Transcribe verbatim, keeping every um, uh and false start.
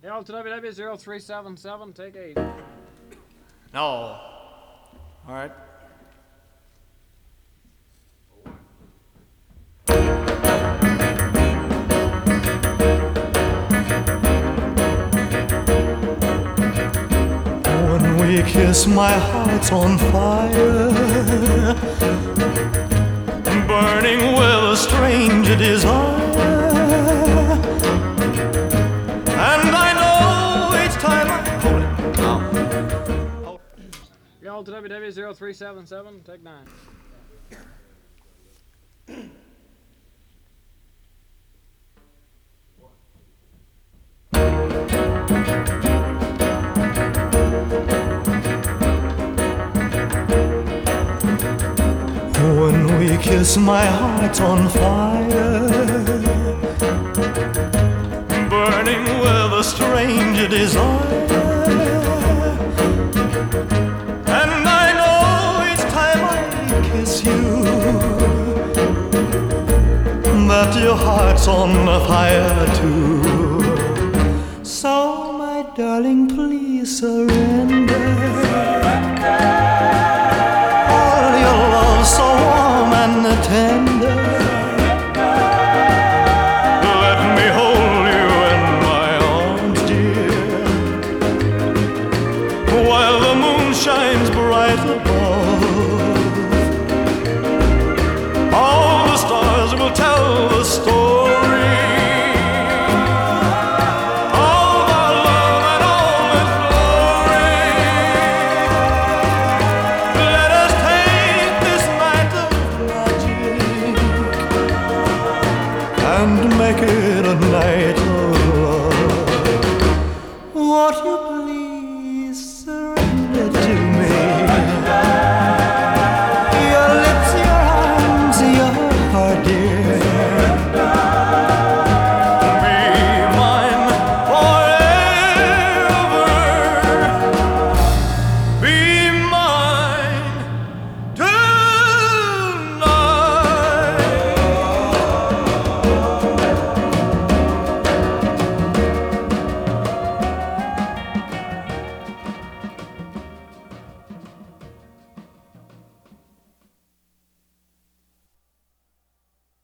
L to W W zero three seven seven, take eight. No. All right. When we kiss, my heart's on fire, burning with a strange desire. And I know each time I hold it. No. L to W W zero three seven seven, take nine. When we kiss, my heart's on fire, burning with a strange desire. And I know each time I kiss you that your heart's on fire too. So, my darling, please surrender.